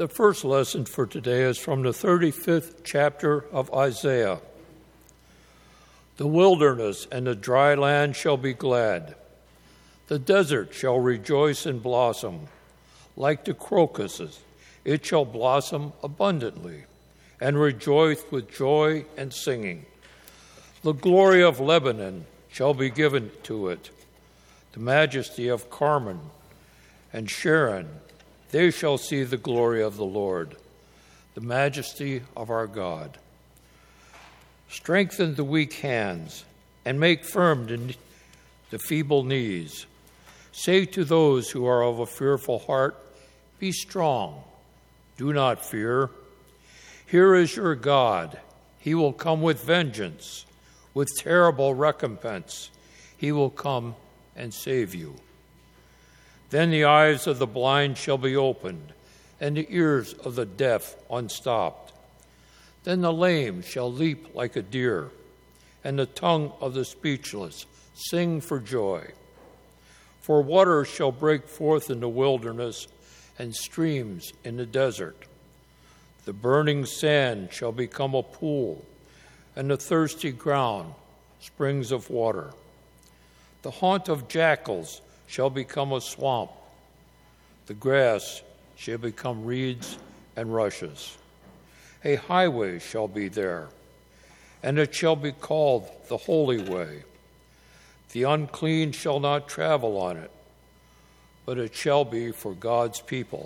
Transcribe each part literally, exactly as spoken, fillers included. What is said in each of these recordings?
The first lesson for today is from the thirty-fifth chapter of Isaiah. The wilderness and the dry land shall be glad. The desert shall rejoice and blossom. Like the crocuses, it shall blossom abundantly and rejoice with joy and singing. The glory of Lebanon shall be given to it. The majesty of Carmel and Sharon, they shall see the glory of the Lord, the majesty of our God. Strengthen the weak hands and make firm the feeble knees. Say to those who are of a fearful heart, be strong, do not fear. Here is your God. He will come with vengeance, with terrible recompense. He will come and save you. Then the eyes of the blind shall be opened, and the ears of the deaf unstopped. Then the lame shall leap like a deer, and the tongue of the speechless sing for joy. For waters shall break forth in the wilderness, and streams in the desert. The burning sand shall become a pool, and the thirsty ground springs of water. The haunt of jackals shall become a swamp. The grass shall become reeds and rushes. A highway shall be there, and it shall be called the Holy Way. The unclean shall not travel on it, but it shall be for God's people.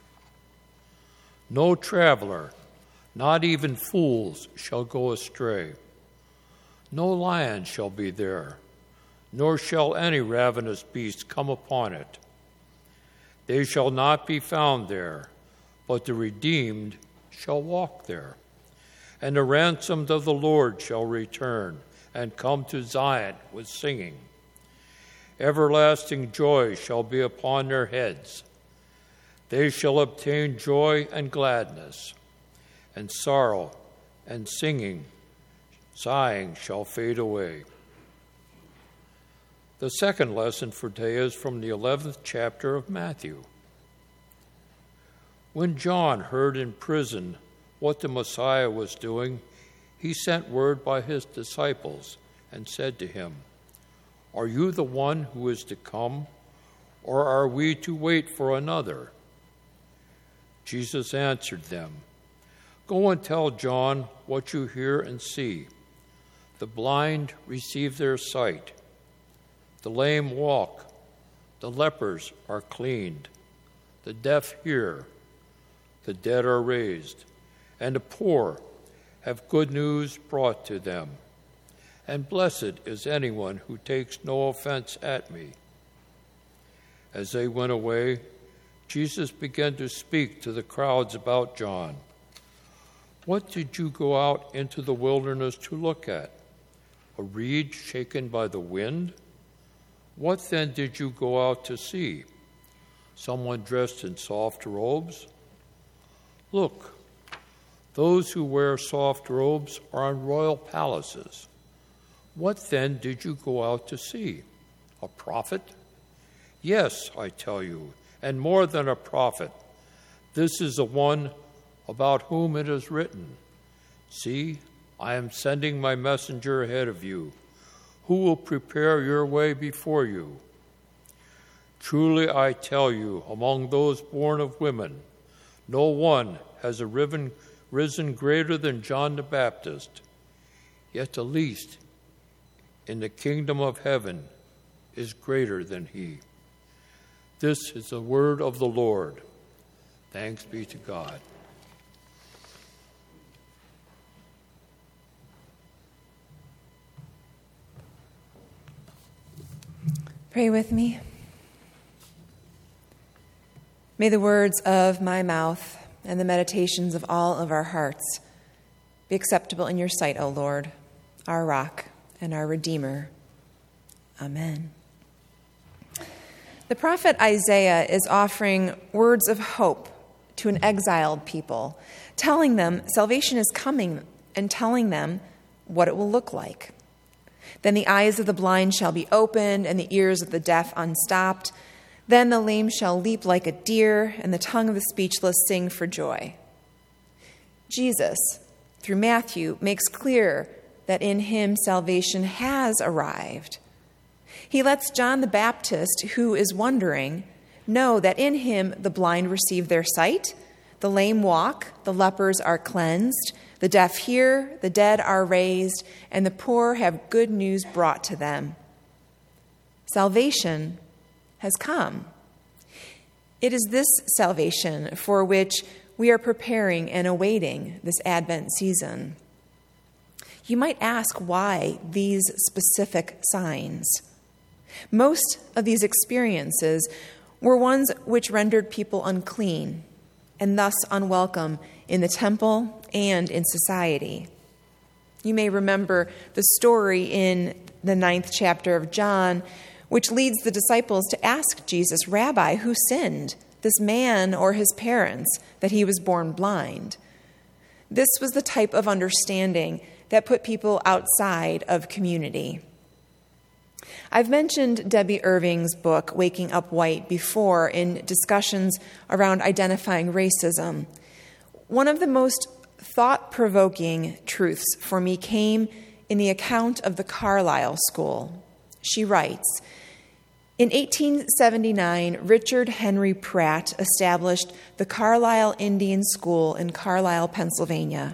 No traveler, not even fools, shall go astray. No lion shall be there, nor shall any ravenous beast come upon it. They shall not be found there, but the redeemed shall walk there. And the ransomed of the Lord shall return and come to Zion with singing. Everlasting joy shall be upon their heads. They shall obtain joy and gladness, and sorrow and singing, sighing shall fade away. The second lesson for today is from the eleventh chapter of Matthew. When John heard in prison what the Messiah was doing, he sent word by his disciples and said to him, "Are you the one who is to come, or are we to wait for another?" Jesus answered them, "Go and tell John what you hear and see. The blind receive their sight. The lame walk, the lepers are cleaned, the deaf hear, the dead are raised, and the poor have good news brought to them. And blessed is anyone who takes no offense at me." As they went away, Jesus began to speak to the crowds about John. "What did you go out into the wilderness to look at? A reed shaken by the wind? What then did you go out to see? Someone dressed in soft robes? Look, those who wear soft robes are in royal palaces. What then did you go out to see? A prophet? Yes, I tell you, and more than a prophet. This is the one about whom it is written, 'See, I am sending my messenger ahead of you, who will prepare your way before you.' Truly I tell you, among those born of women, no one has arisen, risen greater than John the Baptist, yet the least in the kingdom of heaven is greater than he." This is the word of the Lord. Thanks be to God. Pray with me. May the words of my mouth and the meditations of all of our hearts be acceptable in your sight, O Lord, our rock and our Redeemer. Amen. The prophet Isaiah is offering words of hope to an exiled people, telling them salvation is coming and telling them what it will look like. Then the eyes of the blind shall be opened and the ears of the deaf unstopped. Then the lame shall leap like a deer, and the tongue of the speechless sing for joy. Jesus, through Matthew, makes clear that in him salvation has arrived. He lets John the Baptist, who is wondering, know that in him the blind receive their sight, the lame walk, the lepers are cleansed, the deaf hear, the dead are raised, and the poor have good news brought to them. Salvation has come. It is this salvation for which we are preparing and awaiting this Advent season. You might ask why these specific signs. Most of these experiences were ones which rendered people unclean and thus unwelcome in the temple and in society. You may remember the story in the ninth chapter of John, which leads the disciples to ask Jesus, "Rabbi, who sinned, this man or his parents, that he was born blind?" This was the type of understanding that put people outside of community. I've mentioned Debbie Irving's book, Waking Up White, before in discussions around identifying racism. One of the most thought-provoking truths for me came in the account of the Carlisle School. She writes, "In eighteen seventy-nine, Richard Henry Pratt established the Carlisle Indian School in Carlisle, Pennsylvania.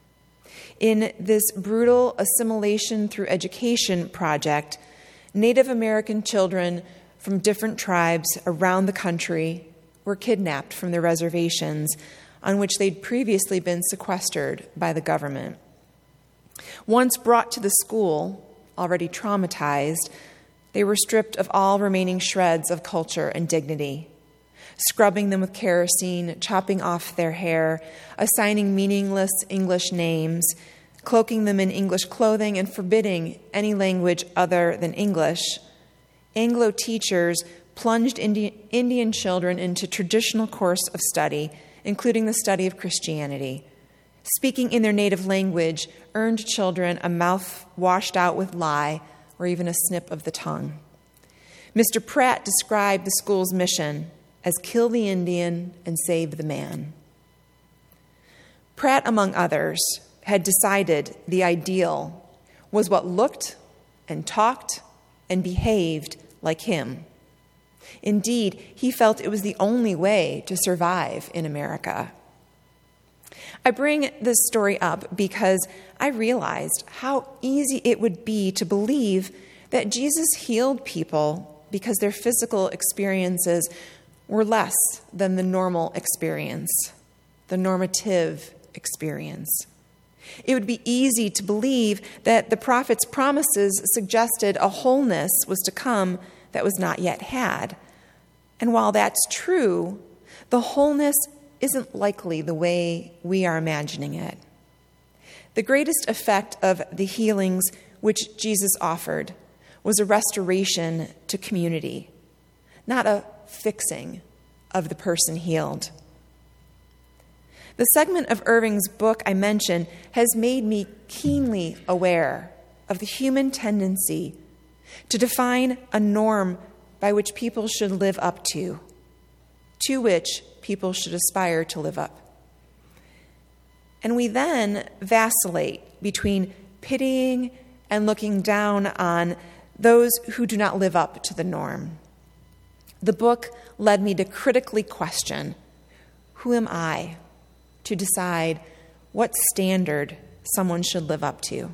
In this brutal assimilation through education project, Native American children from different tribes around the country were kidnapped from their reservations on which they'd previously been sequestered by the government. Once brought to the school, already traumatized, they were stripped of all remaining shreds of culture and dignity, scrubbing them with kerosene, chopping off their hair, assigning meaningless English names, cloaking them in English clothing, and forbidding any language other than English. Anglo teachers plunged Indi- Indian children into traditional course of study, including the study of Christianity. Speaking in their native language earned children a mouth washed out with lye or even a snip of the tongue. Mister Pratt described the school's mission as kill the Indian and save the man." Pratt, among others, had decided the ideal was what looked and talked and behaved like him. Indeed, he felt it was the only way to survive in America. I bring this story up because I realized how easy it would be to believe that Jesus healed people because their physical experiences were less than the normal experience, the normative experience. It would be easy to believe that the prophet's promises suggested a wholeness was to come that was not yet had. And while that's true, the wholeness isn't likely the way we are imagining it. The greatest effect of the healings which Jesus offered was a restoration to community, not a fixing of the person healed. The segment of Irving's book I mentioned has made me keenly aware of the human tendency to define a norm by which people should live up to, to which people should aspire to live up. And we then vacillate between pitying and looking down on those who do not live up to the norm. The book led me to critically question, who am I to decide what standard someone should live up to?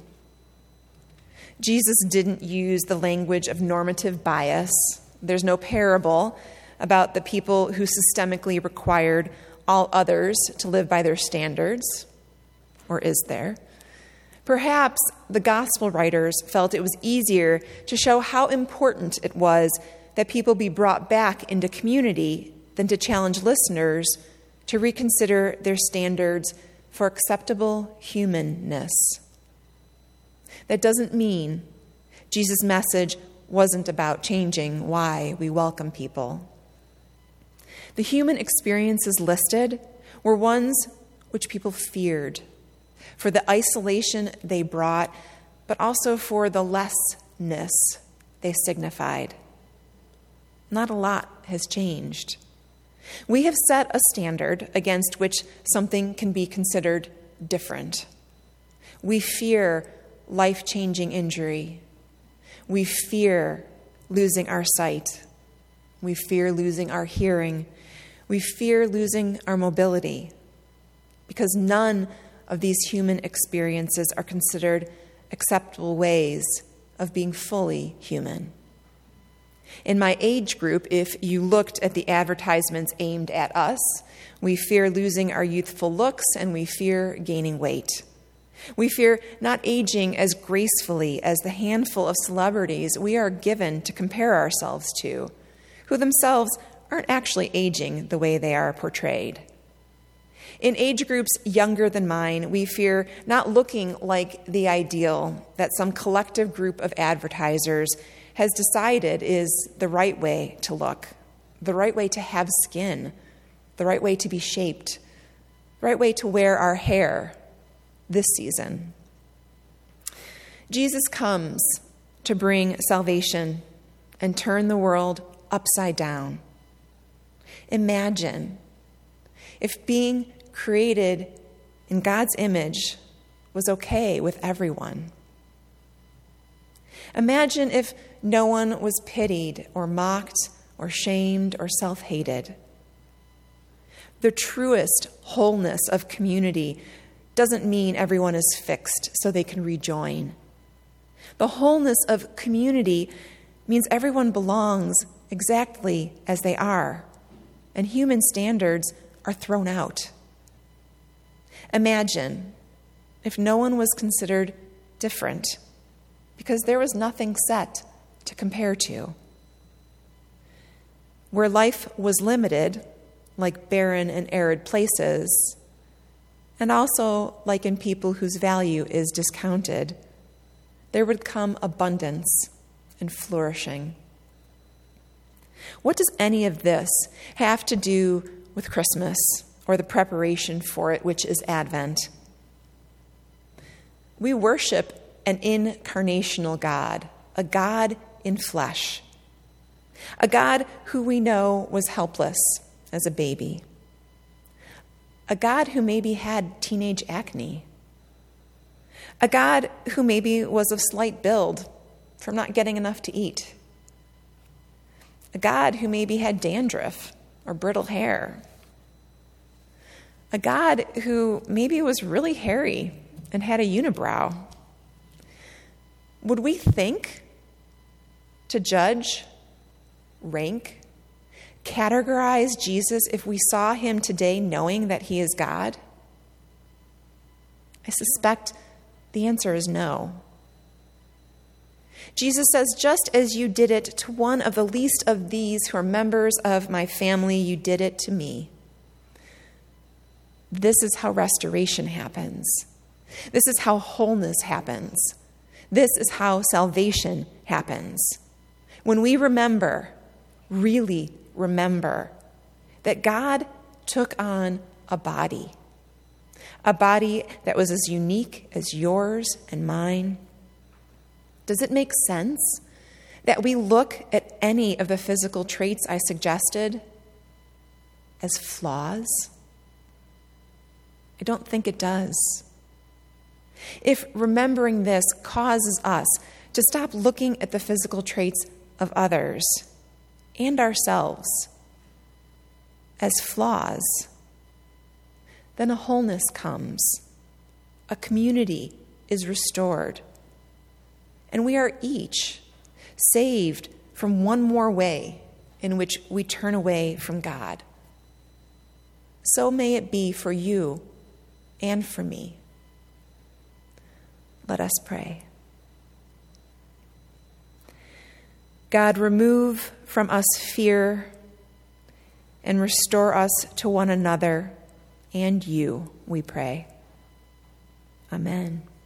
Jesus didn't use the language of normative bias. There's no parable about the people who systemically required all others to live by their standards. Or is there? Perhaps the gospel writers felt it was easier to show how important it was that people be brought back into community than to challenge listeners to reconsider their standards for acceptable humanness. That doesn't mean Jesus' message wasn't about changing why we welcome people. The human experiences listed were ones which people feared, for the isolation they brought, but also for the lessness they signified. Not a lot has changed. We have set a standard against which something can be considered different. We fear life-changing injury. We fear losing our sight. We fear losing our hearing. We fear losing our mobility, because none of these human experiences are considered acceptable ways of being fully human. In my age group, if you looked at the advertisements aimed at us, we fear losing our youthful looks and we fear gaining weight. We fear not aging as gracefully as the handful of celebrities we are given to compare ourselves to, who themselves aren't actually aging the way they are portrayed. In age groups younger than mine, we fear not looking like the ideal that some collective group of advertisers has decided is the right way to look, the right way to have skin, the right way to be shaped, the right way to wear our hair this season. Jesus comes to bring salvation and turn the world upside down. Imagine if being created in God's image was okay with everyone. Imagine if no one was pitied or mocked or shamed or self-hated. The truest wholeness of community doesn't mean everyone is fixed so they can rejoin. The wholeness of community means everyone belongs exactly as they are, and human standards are thrown out. Imagine if no one was considered different because there was nothing set to compare to. Where life was limited, like barren and arid places, and also like in people whose value is discounted, there would come abundance and flourishing. What does any of this have to do with Christmas or the preparation for it, which is Advent? We worship an incarnational God, a God in flesh, a God who we know was helpless as a baby, a God who maybe had teenage acne, a God who maybe was of slight build from not getting enough to eat, a God who maybe had dandruff or brittle hair, a God who maybe was really hairy and had a unibrow. Would we think to judge, rank, categorize Jesus if we saw him today knowing that he is God? I suspect the answer is no. Jesus says, just as you did it to one of the least of these who are members of my family, you did it to me. This is how restoration happens. This is how wholeness happens. This is how salvation happens. When we remember, really remember, that God took on a body, a body that was as unique as yours and mine. Does it make sense that we look at any of the physical traits I suggested as flaws? I don't think it does. If remembering this causes us to stop looking at the physical traits of others and ourselves as flaws, then a wholeness comes. A community is restored. And we are each saved from one more way in which we turn away from God. So may it be for you and for me. Let us pray. God, remove from us fear and restore us to one another and you, we pray. Amen.